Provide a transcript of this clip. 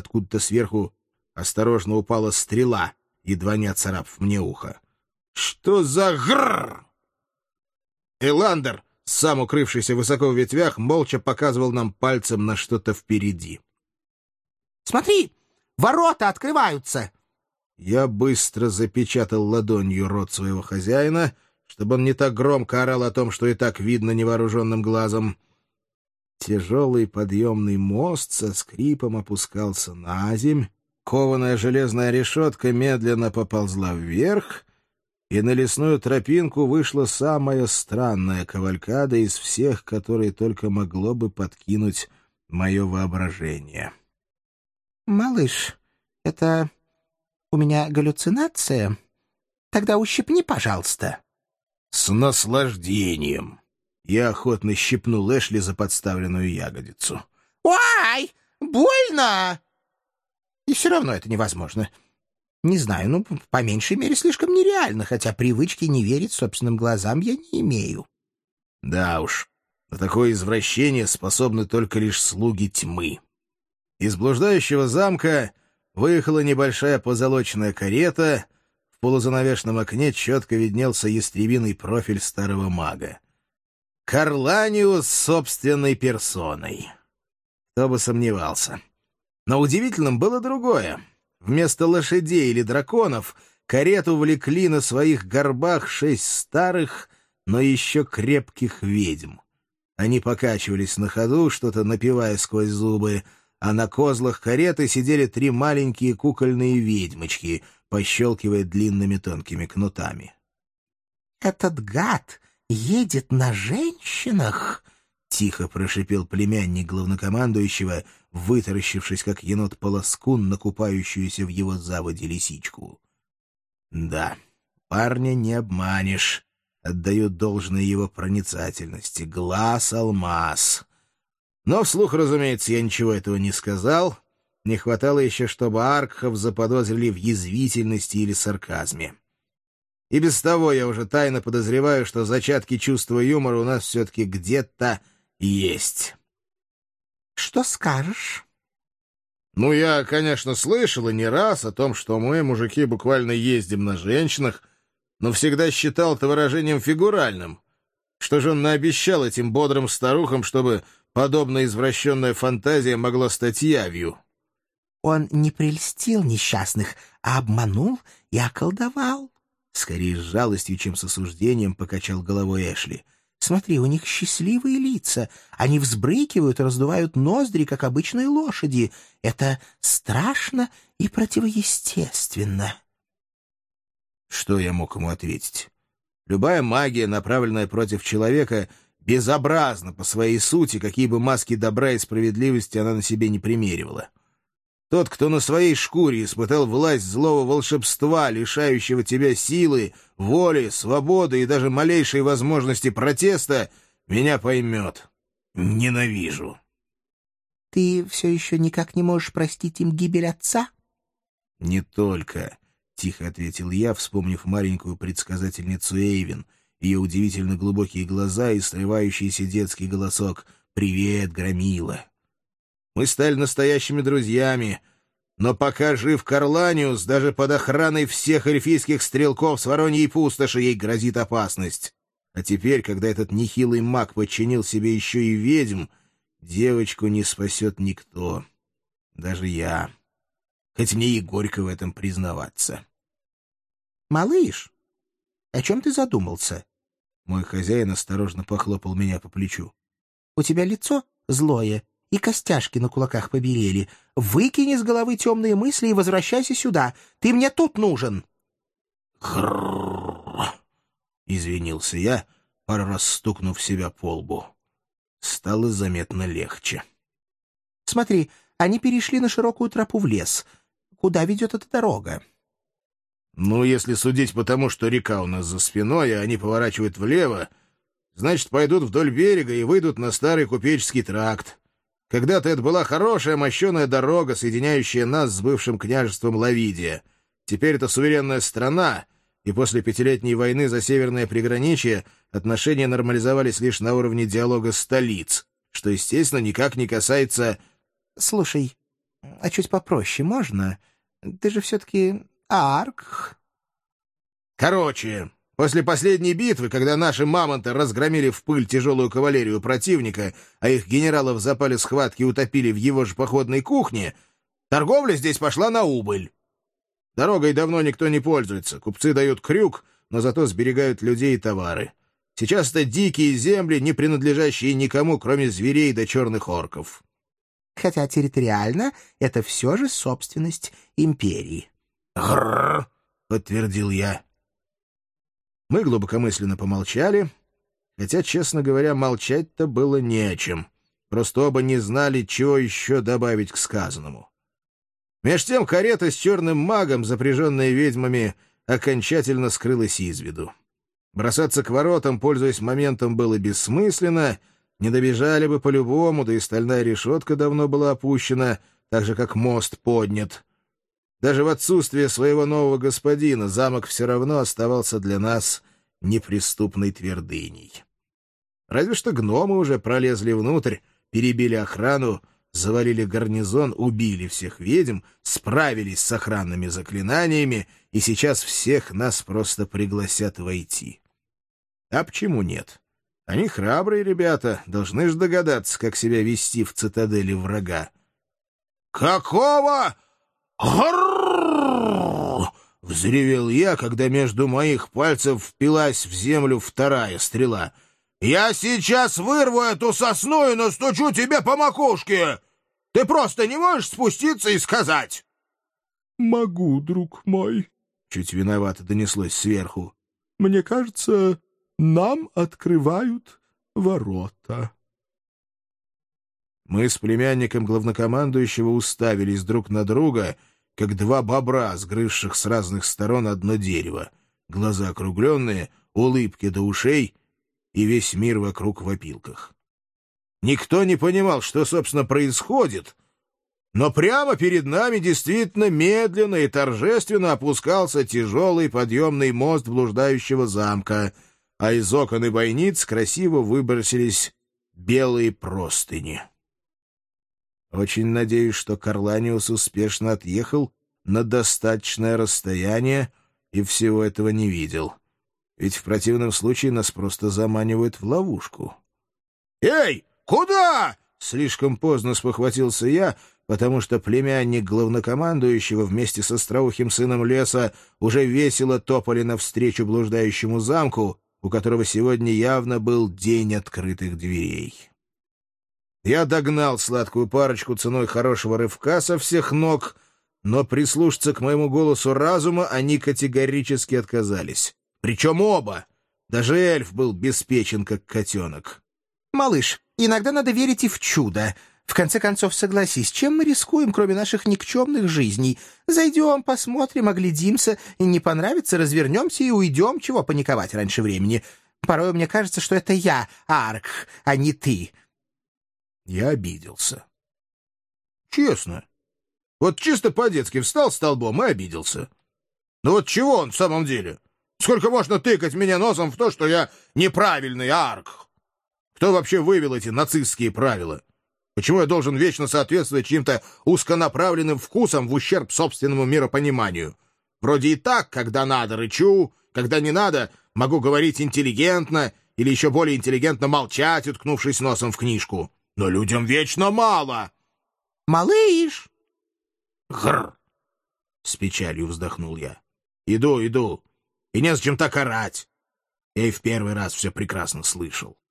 откуда-то сверху осторожно упала стрела, едва не оцарапав мне ухо. «Что за грррр?» Эландер, сам укрывшийся высоко в ветвях, молча показывал нам пальцем на что-то впереди. «Смотри, ворота открываются!» Я быстро запечатал ладонью рот своего хозяина, чтобы он не так громко орал о том, что и так видно невооруженным глазом. Тяжелый подъемный мост со скрипом опускался на земь, кованая железная решетка медленно поползла вверх, и на лесную тропинку вышла самая странная кавалькада из всех, которые только могло бы подкинуть мое воображение. «Малыш, это у меня галлюцинация? Тогда ущипни, пожалуйста». «С наслаждением!» Я охотно щипнул Эшли за подставленную ягодицу. «Ой, больно!» И все равно это невозможно. Не знаю, ну, по меньшей мере, слишком нереально, хотя привычки не верить собственным глазам я не имею. Да уж, на такое извращение способны только лишь слуги тьмы. Из блуждающего замка выехала небольшая позолоченная карета, в полузанавешенном окне четко виднелся ястребиный профиль старого мага. Карланиус собственной персоной. Кто бы сомневался. Но удивительным было другое. Вместо лошадей или драконов карету влекли на своих горбах 6 старых, но еще крепких ведьм. Они покачивались на ходу, что-то напевая сквозь зубы, а на козлах кареты сидели 3 маленькие кукольные ведьмочки, пощелкивая длинными тонкими кнутами. «Этот гад едет на женщинах?» — тихо прошипел племянник главнокомандующего, вытаращившись, как енот-полоскун, на купающуюся в его заводе лисичку. Да, парня не обманешь. Отдаю должное его проницательности. Глаз — алмаз. Но вслух, разумеется, я ничего этого не сказал. Не хватало еще, чтобы Аркхов заподозрили в язвительности или сарказме. И без того я уже тайно подозреваю, что зачатки чувства юмора у нас все-таки где-то есть. «Что скажешь?» Ну, я, конечно, слышал и не раз о том, что мы, мужики, буквально ездим на женщинах, но всегда считал это выражением фигуральным. Что же он наобещал этим бодрым старухам, чтобы подобная извращенная фантазия могла стать явью? «Он не прельстил несчастных, а обманул и околдовал». Скорее с жалостью, чем с осуждением, покачал головой Эшли. «Смотри, у них счастливые лица. Они взбрыкивают и раздувают ноздри, как обычные лошади. Это страшно и противоестественно». Что я мог ему ответить? Любая магия, направленная против человека, безобразна по своей сути, какие бы маски добра и справедливости она на себе не примеривала. Тот, кто на своей шкуре испытал власть злого волшебства, лишающего тебя силы, воли, свободы и даже малейшей возможности протеста, меня поймет. Ненавижу. «Ты все еще никак не можешь простить им гибель отца?» «Не только», — тихо ответил я, вспомнив маленькую предсказательницу Эйвин, ее удивительно глубокие глаза и срывающийся детский голосок «Привет, Громила». Мы стали настоящими друзьями, но пока жив Карланиус, даже под охраной всех эльфийских стрелков с Вороньей пустоши ей грозит опасность. А теперь, когда этот нехилый маг подчинил себе еще и ведьм, девочку не спасет никто, даже я. Хоть мне и горько в этом признаваться. «Малыш, о чем ты задумался?» Мой хозяин осторожно похлопал меня по плечу. «У тебя лицо злое, и костяшки на кулаках побелели. Выкини с головы темные мысли и возвращайся сюда. Ты мне тут нужен». «Гррррр!» — извинился я, пару раз стукнув себя по лбу. Стало заметно легче. «Смотри, они перешли на широкую тропу в лес. Куда ведет эта дорога?» «Ну, если судить по тому, что река у нас за спиной, а они поворачивают влево, значит, пойдут вдоль берега и выйдут на старый купеческий тракт. Когда-то это была хорошая мощеная дорога, соединяющая нас с бывшим княжеством Лавидия. Теперь это суверенная страна, и после 5-летней войны за северное приграничье отношения нормализовались лишь на уровне диалога столиц, что, естественно, никак не касается...» «Слушай, А чуть попроще можно? Ты же все-таки Арк. Короче, после последней битвы, когда наши мамонты разгромили в пыль тяжелую кавалерию противника, а их генералов в запале схватки утопили в его же походной кухне, торговля здесь пошла на убыль. Дорогой давно никто не пользуется. Купцы дают крюк, но зато сберегают людей и товары. Сейчас это дикие земли, не принадлежащие никому, кроме зверей да черных орков. Хотя территориально это все же собственность империи. «Грррр», — подтвердил я. Мы глубокомысленно помолчали, хотя, честно говоря, молчать-то было не о чем. Просто оба не знали, чего еще добавить к сказанному. Меж тем карета с черным магом, запряженная ведьмами, окончательно скрылась из виду. Бросаться к воротам, пользуясь моментом, было бессмысленно, не добежали бы по-любому, да и стальная решетка давно была опущена, так же, как мост поднят. Даже в отсутствие своего нового господина замок все равно оставался для нас неприступной твердыней. Разве что гномы уже пролезли внутрь, перебили охрану, завалили гарнизон, убили всех ведьм, справились с охранными заклинаниями, и сейчас всех нас просто пригласят войти. А почему нет? Они храбрые ребята, должны же догадаться, как себя вести в цитадели врага. «Какого? Грррррр!» — взревел я, когда между моих пальцев впилась в землю вторая стрела. «Я сейчас вырву эту сосну и настучу тебе по макушке! Ты просто не можешь спуститься и сказать!» «Могу, друг мой», — чуть виновато донеслось сверху. «Мне кажется, нам открывают ворота». Мы с племянником главнокомандующего уставились друг на друга, как два бобра, сгрызших с разных сторон одно дерево. Глаза округленные, улыбки до ушей — и весь мир вокруг в опилках. Никто не понимал, что, собственно, происходит, но прямо перед нами действительно медленно и торжественно опускался тяжелый подъемный мост блуждающего замка, а из окон и бойниц красиво выбросились белые простыни. Очень надеюсь, что Карланиус успешно отъехал на достаточное расстояние и всего этого не видел. Ведь в противном случае нас просто заманивают в ловушку. «Эй, куда?» — слишком поздно спохватился я, потому что племянник главнокомандующего вместе с остроухим сыном леса уже весело топали навстречу блуждающему замку, у которого сегодня явно был день открытых дверей. Я догнал сладкую парочку ценой хорошего рывка со всех ног, но прислушаться к моему голосу разума они категорически отказались. Причем оба. Даже эльф был беспечен, как котенок. «Малыш, иногда надо верить и в чудо. В конце концов, согласись, чем мы рискуем, кроме наших никчемных жизней? Зайдем, посмотрим, оглядимся, и не понравится, развернемся и уйдем, чего паниковать раньше времени. Порой мне кажется, что это я, Арк, а не ты». Я обиделся. Честно. Вот чисто по-детски встал столбом и обиделся. Ну вот чего он в самом деле? Сколько можно тыкать меня носом в то, что я неправильный Арк? Кто вообще вывел эти нацистские правила? Почему я должен вечно соответствовать чьим-то узконаправленным вкусам в ущерб собственному миропониманию? Вроде и так, когда надо, рычу, когда не надо, могу говорить интеллигентно или еще более интеллигентно молчать, уткнувшись носом в книжку. Но людям вечно мало. «Малыш!» «Гррр!» — с печалью вздохнул я. «Иду. И незачем так орать. Я и в первый раз все прекрасно слышал».